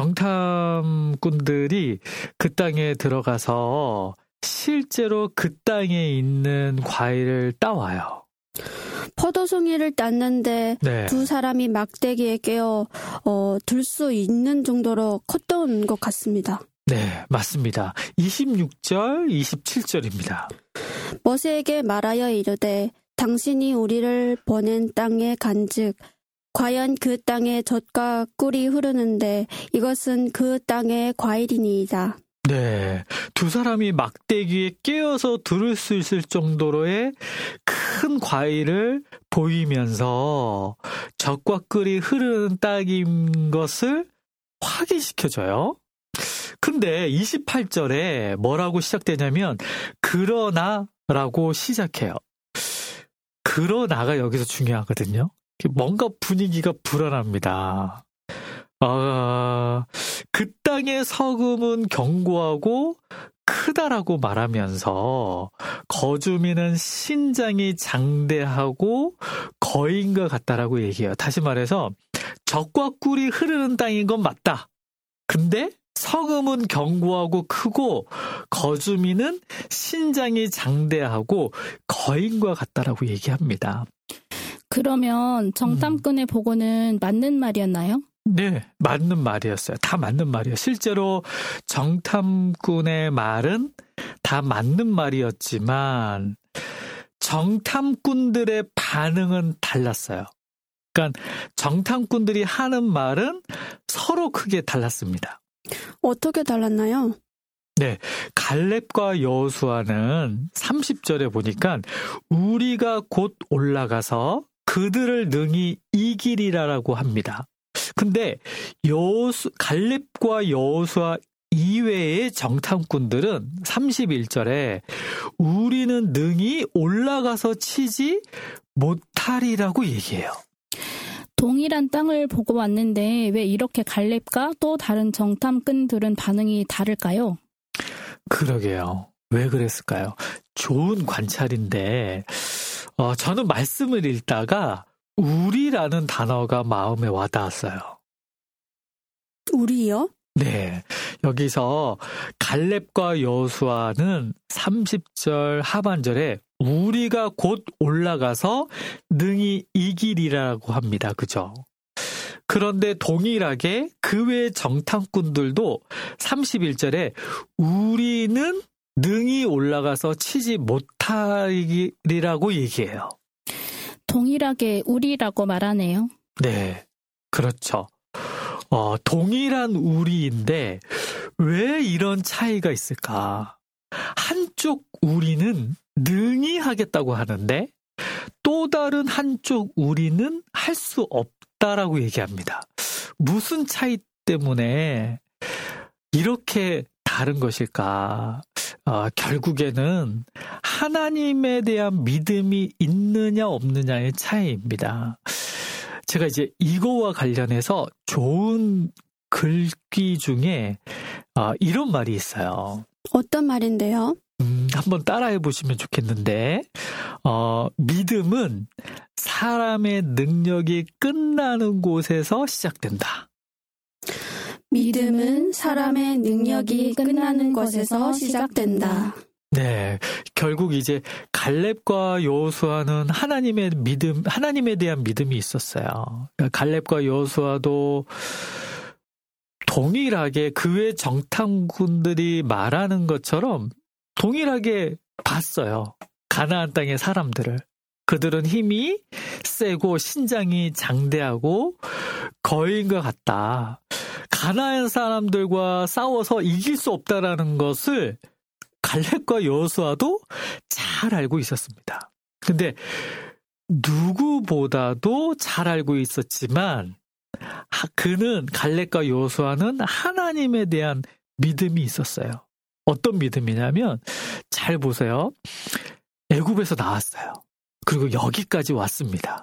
정탐꾼들이 그 땅에 들어가서 실제로 그 땅에 있는 과일을 따와요. 포도송이를 땄는데 네. 두 사람이 막대기에 깨어 들 수 있는 정도로 컸던 것 같습니다. 네, 맞습니다. 26절, 27절입니다. 모세에게 말하여 이르되 당신이 우리를 보낸 땅에 간즉 과연 그 땅에 젖과 꿀이 흐르는데 이것은 그 땅의 과일이니이다. 네, 두 사람이 막대기에 깨어서 들을 수 있을 정도로의 큰 과일을 보이면서 젖과 꿀이 흐르는 땅인 것을 확인시켜줘요. 근데 28절에 뭐라고 시작되냐면 그러나라고 시작해요. 그러나가 여기서 중요하거든요. 뭔가 분위기가 불안합니다. 그 땅의 서금은 견고하고 그 크다라고 말하면서 거주민은 신장이 장대하고 거인과 같다라고 얘기해요. 다시 말해서 젖과 꿀이 흐르는 땅인 건 맞다. 근데 성읍은 견고하고 크고 거주민은 신장이 장대하고 거인과 같다라고 얘기합니다. 그러면 정탐꾼의 보고는 맞는 말이었나요? 네, 맞는 말이었어요. 다 맞는 말이에요. 실제로 정탐꾼의 말은 다 맞는 말이었지만 정탐꾼들의 반응은 달랐어요. 그러니까 정탐꾼들이 하는 말은 서로 크게 달랐습니다. 어떻게 달랐나요? 네, 갈렙과 여호수아는 30절에 보니까 우리가 곧 올라가서 그들을 능히 이기리라라고 합니다. 근데 갈렙과 여호수아 이외의 정탐꾼들은 31절에 우리는 능히 올라가서 치지 못하리라고 얘기해요. 동일한 땅을 보고 왔는데 왜 이렇게 갈렙과 또 다른 정탐꾼들은 반응이 다를까요? 그러게요. 왜 그랬을까요? 좋은 관찰인데 저는 말씀을 읽다가 우리라는 단어가 마음에 와닿았어요. 우리요? 네. 여기서 갈렙과 여호수아는 30절 하반절에 우리가 곧 올라가서 능히 이기리라고 합니다. 그죠? 그런데 동일하게 그 외의 정탐꾼들도 31절에 우리는 능히 올라가서 치지 못하리라고 얘기해요. 동일하게 우리라고 말하네요. 네, 그렇죠. 동일한 우리인데 왜 이런 차이가 있을까? 한쪽 우리는 능히 하겠다고 하는데 또 다른 한쪽 우리는 할 수 없다라고 얘기합니다. 무슨 차이 때문에 이렇게 다른 것일까? 결국에는 하나님에 대한 믿음이 있느냐 없느냐의 차이입니다. 제가 이제 이거와 관련해서 좋은 글귀 중에 이런 말이 있어요. 어떤 말인데요? 한번 따라해 보시면 좋겠는데, 믿음은 사람의 능력이 끝나는 곳에서 시작된다. 믿음은 사람의 능력이 끝나는 것에서 시작된다. 네, 결국 이제 갈렙과 여호수아는 하나님에 대한 믿음이 있었어요. 갈렙과 여호수아도 동일하게 그 외 정탐꾼들이 말하는 것처럼 동일하게 봤어요. 가나안 땅의 사람들을. 그들은 힘이 세고 신장이 장대하고 거인과 같다. 가나안 사람들과 싸워서 이길 수 없다라는 것을 갈렙과 여호수아도 잘 알고 있었습니다. 근데 누구보다도 잘 알고 있었지만 갈렙과 여호수아는 하나님에 대한 믿음이 있었어요. 어떤 믿음이냐면 잘 보세요. 애굽에서 나왔어요. 그리고 여기까지 왔습니다.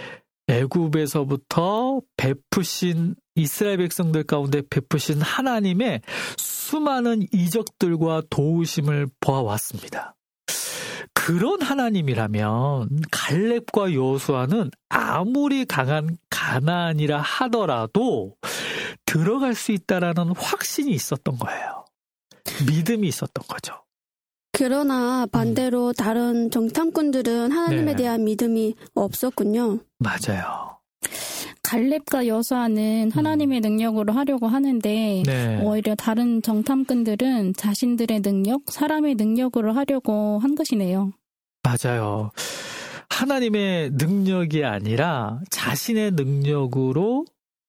애굽에서부터 베푸신 이스라엘 백성들 가운데 베푸신 하나님의 수많은 이적들과 도우심을 보아왔습니다. 그런 하나님이라면 갈렙과 여호수아는 아무리 강한 가나안이라 하더라도 들어갈 수 있다라는 확신이 있었던 거예요. 믿음이 있었던 거죠. 그러나 반대로 다른 정탐꾼들은 하나님에 대한 믿음이 없었군요. 맞아요. 갈렙과 여호수아는 하나님의 능력으로 하려고 하는데 오히려 다른 정탐꾼들은 자신들의 능력, 사람의 능력으로 하려고 한 것이네요. 맞아요. 하나님의 능력이 아니라 자신의 능력으로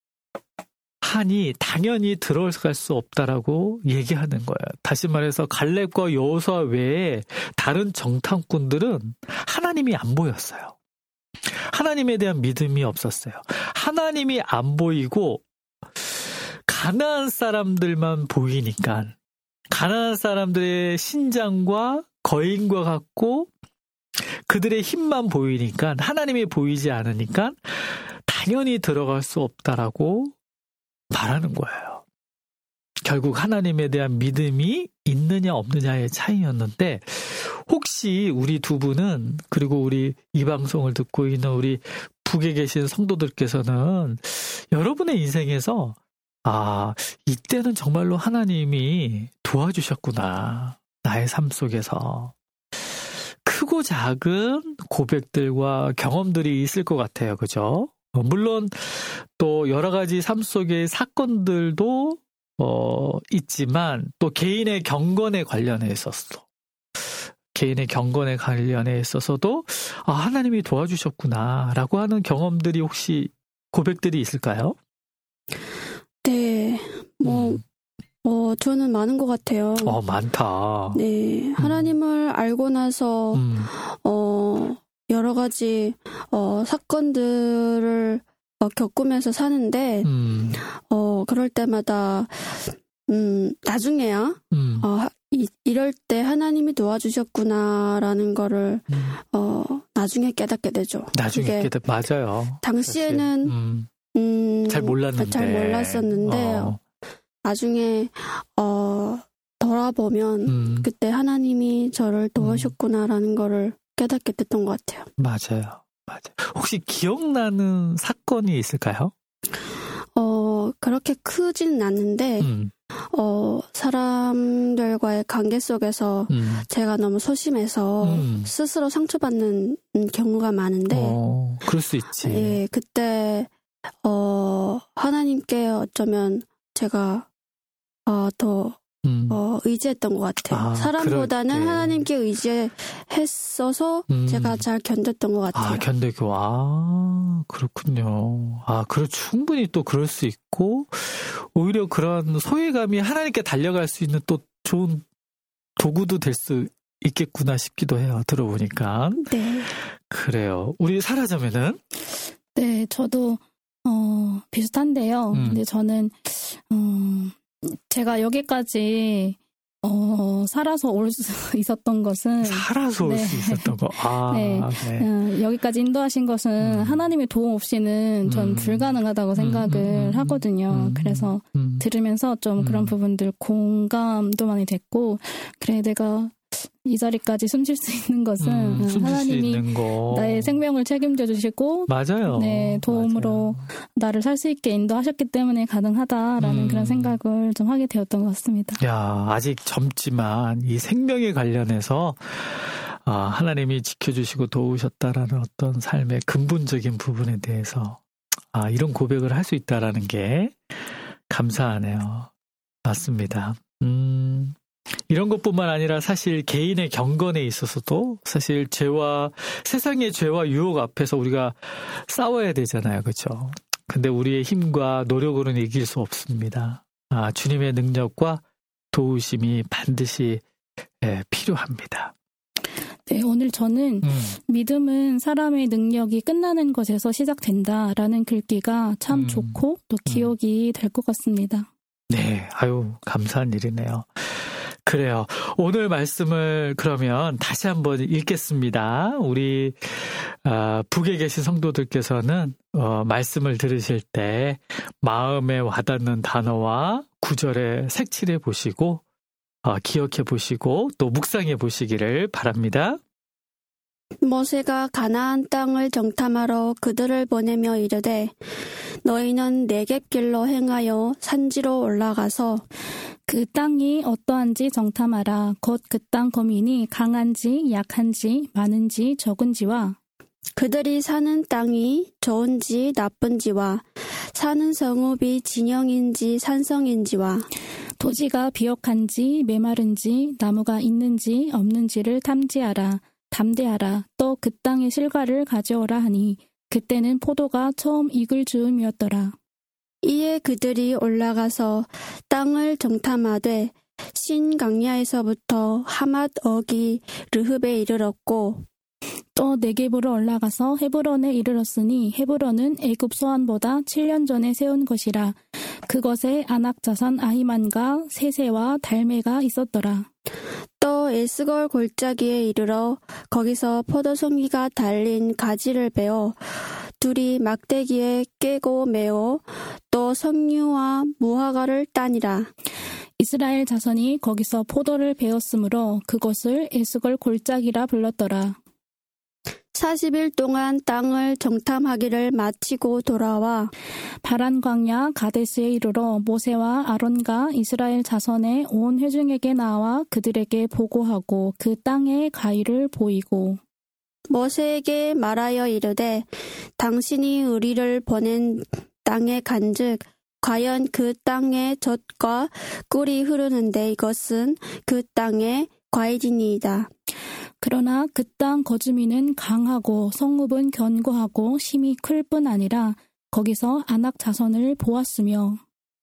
하니 당연히 들어갈 수 없다라고 얘기하는 거예요. 다시 말해서 갈렙과 여호수아 외에 다른 정탐꾼들은 하나님이 안 보였어요. 하나님에 대한 믿음이 없었어요. 하나님이 안 보이고 가나안 사람들만 보이니까 가나안 사람들의 신장과 거인과 같고 그들의 힘만 보이니까 하나님이 보이지 않으니까 당연히 들어갈 수 없다라고 말하는 거예요. 결국 하나님에 대한 믿음이 있느냐 없느냐의 차이였는데 혹시 우리 두 분은 그리고 우리 이 방송을 듣고 있는 우리 북에 계신 성도들께서는 여러분의 인생에서 이때는 정말로 하나님이 도와주셨구나. 나의 삶 속에서. 크고 작은 고백들과 경험들이 있을 것 같아요. 그죠? 물론 또 여러 가지 삶 속의 사건들도 있지만 또 개인의 경건에 관련해 있어서 하나님이 도와주셨구나라고 하는 경험들이 혹시 고백들이 있을까요? 네, 저는 많은 것 같아요. 많다. 네, 하나님을 알고 나서 여러 가지 사건들을 겪으면서 사는데 그럴 때마다 나중에야 이럴 때 하나님이 도와주셨구나라는 거를 나중에 깨닫게 되죠. 나중에 맞아요. 당시에는 잘 몰랐었는데 나중에 돌아보면 그때 하나님이 저를 도와주셨구나라는 거를 깨닫게 됐던 것 같아요. 맞아요. 혹시 기억나는 사건이 있을까요? 그렇게 크지는 않는데 사람들과의 관계 속에서 제가 너무 소심해서 스스로 상처받는 경우가 많은데 그럴 수 있지. 예, 그때 하나님께 어쩌면 제가 더 의지했던 것 같아요. 사람보다는 하나님께 의지했어서 제가 잘 견뎠던 것 같아요. 그렇군요. 충분히 또 그럴 수 있고 오히려 그런 소외감이 하나님께 달려갈 수 있는 또 좋은 도구도 될 수 있겠구나 싶기도 해요. 들어보니까. 네. 그래요. 우리 사라자매는? 네, 저도 비슷한데요. 근데 저는 제가 여기까지 살아서 올 수 있었던 것은 살아서 올 수 있었던 거. 네. 여기까지 인도하신 것은 하나님의 도움 없이는 전 불가능하다고 생각을 하거든요. 그래서 들으면서 좀 그런 부분들 공감도 많이 됐고, 그래 내가 이 자리까지 숨쉴 수 있는 것은 하나님이 나의 생명을 책임져 주시고 맞아요. 네, 도움으로 나를 살 수 있게 인도하셨기 때문에 가능하다라는 그런 생각을 좀 하게 되었던 것 같습니다. 아직 젊지만 이 생명에 관련해서 하나님이 지켜주시고 도우셨다라는 어떤 삶의 근본적인 부분에 대해서 이런 고백을 할 수 있다라는 게 감사하네요. 맞습니다. 이런 것뿐만 아니라 사실 개인의 경건에 있어서도 사실 세상의 죄와 유혹 앞에서 우리가 싸워야 되잖아요. 그렇죠? 근데 우리의 힘과 노력으로는 이길 수 없습니다. 주님의 능력과 도우심이 반드시 필요합니다. 네, 오늘 저는 믿음은 사람의 능력이 끝나는 것에서 시작된다라는 글귀가 참 좋고 또 기억이 될 것 같습니다. 네, 감사한 일이네요. 그래요. 오늘 말씀을 그러면 다시 한번 읽겠습니다. 우리 북에 계신 성도들께서는 말씀을 들으실 때 마음에 와닿는 단어와 구절에 색칠해 보시고 기억해 보시고 또 묵상해 보시기를 바랍니다. 모세가 가나안 땅을 정탐하러 그들을 보내며 이르되 너희는 네겝길로 행하여 산지로 올라가서 그 땅이 어떠한지 정탐하라. 곧 그 땅 거민이 강한지 약한지 많은지 적은지와 그들이 사는 땅이 좋은지 나쁜지와 사는 성읍이 진영인지 산성인지와 토지가 비옥한지 메마른지 나무가 있는지 없는지를 탐지하라. 담대하라. 또 그 땅의 실과를 가져오라 하니 그때는 포도가 처음 익을 즈음이었더라. 이에 그들이 올라가서 땅을 정탐하되 신강야에서부터 하맛 어기 르흡에 이르렀고 또 네겝으로 올라가서 헤브론에 이르렀으니 헤브론은 애굽 소안보다 7년 전에 세운 것이라. 그것에 아낙 자손 아히만과 세세와 달메가 있었더라. 또 에스걸 골짜기에 이르러 거기서 포도송이가 달린 가지를 베어 둘이 막대기에 깨고 메어 또 석류와 무화과를 따니라. 이스라엘 자손이 거기서 포도를 베었으므로 그것을 에스골 골짜기라 불렀더라. 40일 동안 땅을 정탐하기를 마치고 돌아와 바란 광야 가데스에 이르러 모세와 아론과 이스라엘 자손의 온 회중에게 나와 그들에게 보고하고 그 땅의 가위를 보이고 모세에게 말하여 이르되 당신이 우리를 보낸 땅에 간즉 과연 그 땅의 젖과 꿀이 흐르는데 이것은 그 땅의 과일이니이다. 그러나 그 땅 거주민은 강하고 성읍은 견고하고 힘이 클 뿐 아니라 거기서 아낙 자손을 보았으며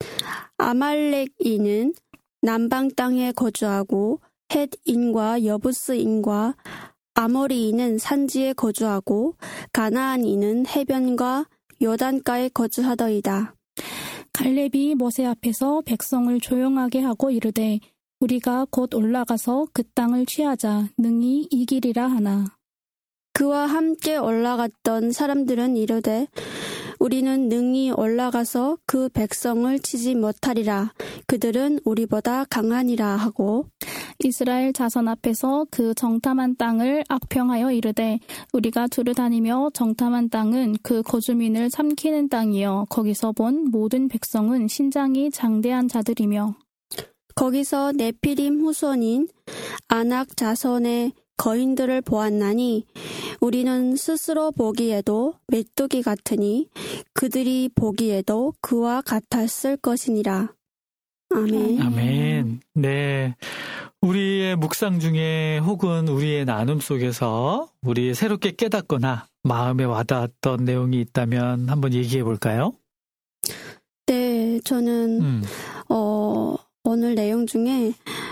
아말렉인은 남방 땅에 거주하고 헷인과 여부스인과 아모리인은 산지에 거주하고 가나안인은 해변과 요단가에 거주하더이다. 갈렙이 모세 앞에서 백성을 조용하게 하고 이르되 우리가 곧 올라가서 그 땅을 취하자 능히 이기리라 하나. 그와 함께 올라갔던 사람들은 이르되 우리는 능히 올라가서 그 백성을 치지 못하리라. 그들은 우리보다 강하니라 하고 이스라엘 자손 앞에서 그 정탐한 땅을 악평하여 이르되 우리가 두루 다니며 정탐한 땅은 그 거주민을 삼키는 땅이요 거기서 본 모든 백성은 신장이 장대한 자들이며 거기서 네피림 후손인 아낙 자손의 거인들을 보았나니 우리는 스스로 보기에도 메뚜기 같으니 그들이 보기에도 그와 같았을 것이니라. 아멘. 아멘. 네. 우리의 묵상 중에 혹은 우리의 나눔 속에서 우리 새롭게 깨닫거나 마음에 와닿았던 내용이 있다면 한번 얘기해 볼까요? 네, 저는 오늘 내용 중에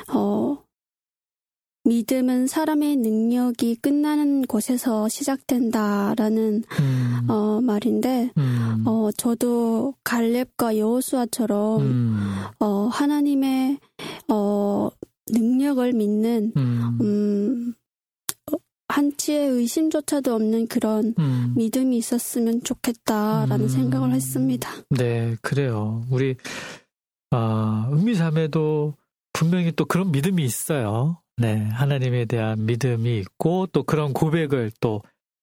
믿음은 사람의 능력이 끝나는 곳에서 시작된다라는 말인데 저도 갈렙과 여호수아처럼 하나님의 능력을 믿는 한치의 의심조차도 없는 그런 믿음이 있었으면 좋겠다라는 생각을 했습니다. 네, 그래요. 우리 은미자매도 분명히 또 그런 믿음이 있어요. 네, 하나님에 대한 믿음이 있고 또 그런 고백을 또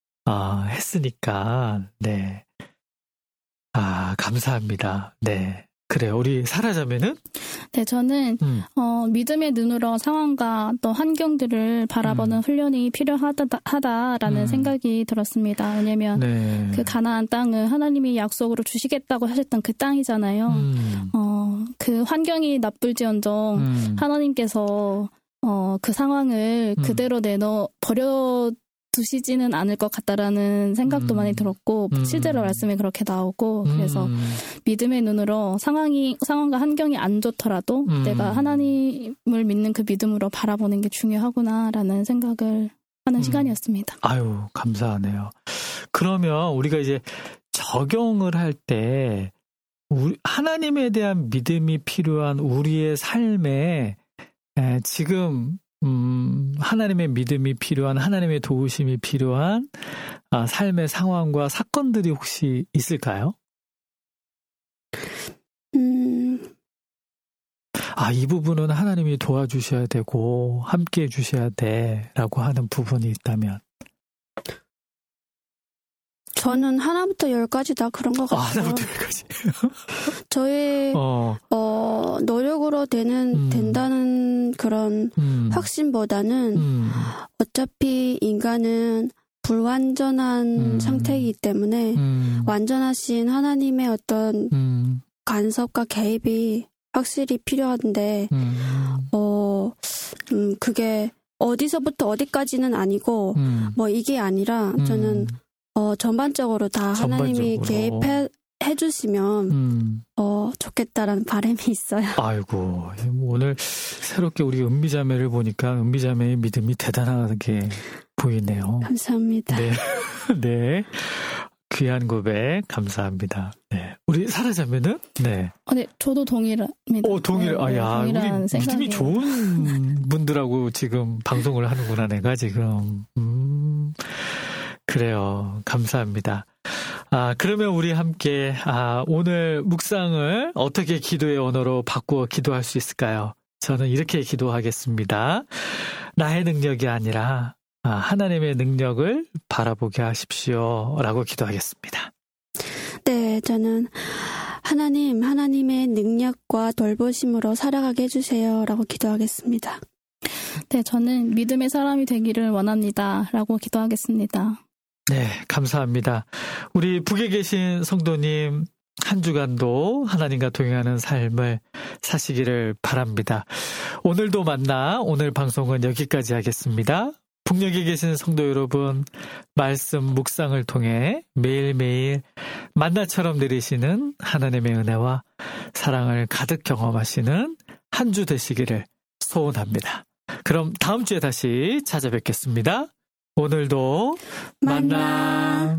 했으니까 네, 감사합니다. 네, 그래요. 우리 사라자매는? 네, 저는 믿음의 눈으로 상황과 또 환경들을 바라보는 훈련이 필요하다라는 생각이 들었습니다. 왜냐하면 네. 그 가나안 땅은 하나님이 약속으로 주시겠다고 하셨던 그 땅이잖아요. 그 환경이 나쁠지언정 하나님께서 그 상황을 그대로 버려두시지는 않을 것 같다라는 생각도 많이 들었고, 실제로 말씀에 그렇게 나오고, 그래서 믿음의 눈으로 상황과 환경이 안 좋더라도 내가 하나님을 믿는 그 믿음으로 바라보는 게 중요하구나라는 생각을 하는 시간이었습니다. 아유, 감사하네요. 그러면 우리가 이제 적용을 할 때, 하나님에 대한 믿음이 필요한 우리의 삶에 지금 하나님의 믿음이 필요한 하나님의 도우심이 필요한 삶의 상황과 사건들이 혹시 있을까요? 이 부분은 하나님이 도와주셔야 되고 함께해 주셔야 돼라고 하는 부분이 있다면 저는 하나부터 10까지 다 그런 것 같아요. 하나부터 10까지. 저의 노력으로 된다는 그런 확신보다는 어차피 인간은 불완전한 상태이기 때문에 완전하신 하나님의 어떤 간섭과 개입이 확실히 필요한데 그게 어디서부터 어디까지는 아니고 뭐 이게 아니라 저는 전반적으로 다 하나님이 개입해 주시면 좋겠다라는 바람이 있어요. 아이고, 오늘 새롭게 우리 은비자매를 보니까 은비자매의 믿음이 대단하게 보이네요. 감사합니다. 네, 네, 귀한 고백 감사합니다. 네, 우리 사라자매는 네. 네, 저도 동일합니다. 우리 믿음이 좋은 분들하고 지금 방송을 하는구나 내가 지금. 그래요. 감사합니다. 그러면 우리 함께 오늘 묵상을 어떻게 기도의 언어로 바꾸어 기도할 수 있을까요? 저는 이렇게 기도하겠습니다. 나의 능력이 아니라 하나님의 능력을 바라보게 하십시오. 라고 기도하겠습니다. 네, 저는 하나님의 능력과 돌보심으로 살아가게 해주세요. 라고 기도하겠습니다. 네, 저는 믿음의 사람이 되기를 원합니다. 라고 기도하겠습니다. 네, 감사합니다. 우리 북에 계신 성도님 한 주간도 하나님과 동행하는 삶을 사시기를 바랍니다. 오늘도 만나 오늘 방송은 여기까지 하겠습니다. 북녘에 계신 성도 여러분, 말씀 묵상을 통해 매일매일 만나처럼 내리시는 하나님의 은혜와 사랑을 가득 경험하시는 한 주 되시기를 소원합니다. 그럼 다음 주에 다시 찾아뵙겠습니다. 오늘도 만나.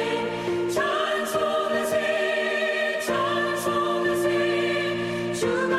주가